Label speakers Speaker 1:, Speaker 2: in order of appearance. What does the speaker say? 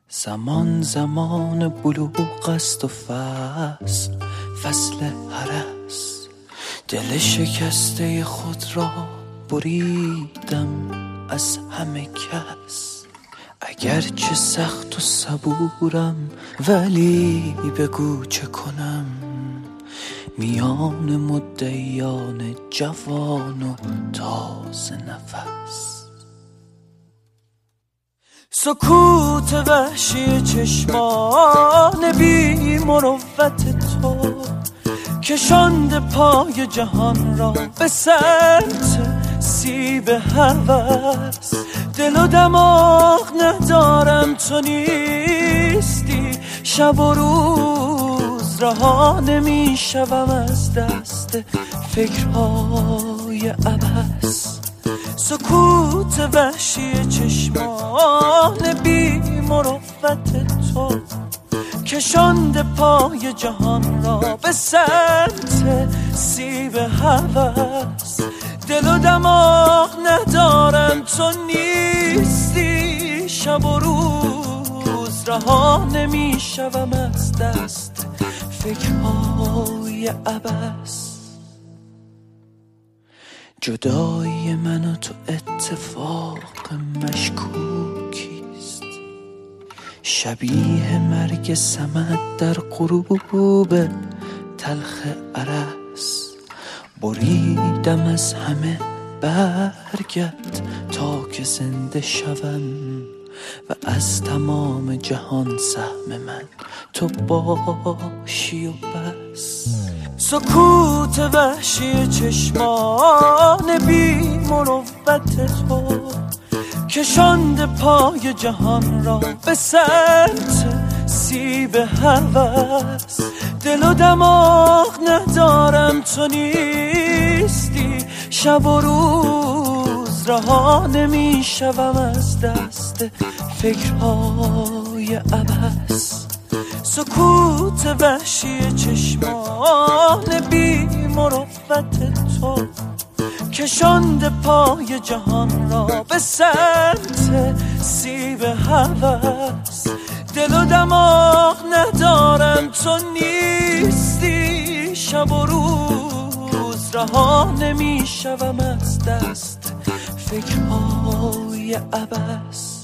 Speaker 1: زمان بلوغ است و فصل هرس. دل شکسته خود را بریدم از همه کس. اگرچه سخت و صبورم ولی بگو چه کنم میان مدعیان جوان و تازه نفس. سکوت وحشی چشمان بی مروت تو کشانده پای جهان را به سمت سیب هوس. دل و دماغ ندارم تو نیستی، شب و روز رها نمی شوم از دست فکرهای عبث. سکوت وحشی چشمان بی مروت تو کشانده پای جهان را به سمت سیب هوس. دل و دماغ ندارم تو نیستی، شب و روز رها نمی شوم از دست فکرهای عبث. جدایی من و تو اتفاق مشکوکیست، شبیه مرگ صمد در غروب تلخ ارس. بریدم از همه برگت تا که زنده شوم و از تمام جهان سهم من تو باشی و بس. سکوت وحشی چشمان بی مروت تو کشانده پای جهان را به سمت سیب هوس. دل و دماغ ندارم تو نیستی، شب و روز رها نمی شوم از دست فکرهای عبث. سکوت وحشی چشمان بی مروت تو کشانده پای جهان را به سمت سیب هوس. دل و دماغ ندارم تو نیستی، شب و روز رها نمی شوم از دست فکرهای عبث.